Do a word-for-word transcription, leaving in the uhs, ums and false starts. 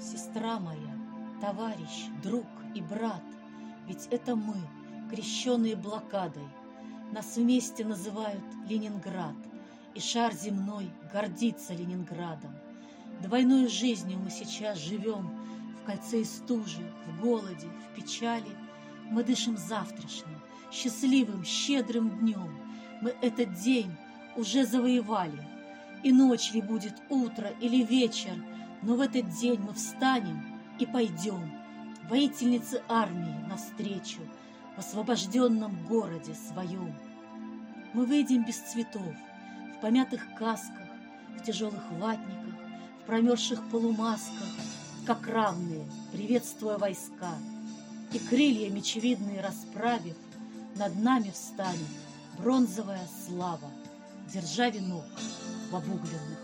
Сестра моя, товарищ, друг и брат, ведь это мы, крещенные блокадой. Нас вместе называют Ленинград, и шар земной гордится Ленинградом. Двойной жизнью мы сейчас живем, в кольце и стужи, в голоде, в печали. Мы дышим завтрашним, счастливым, щедрым днем. Мы этот день уже завоевали. И ночь ли будет утро или вечер, но в этот день мы встанем и пойдем, воительницы армии, навстречу в освобожденном городе своем. Мы выйдем без цветов, в помятых касках, в тяжелых ватниках, в промерзших полумасках, как равные, приветствуя войска, и крылья мечевидные расправив, над нами встанет бронзовая слава, держа венок в обугленных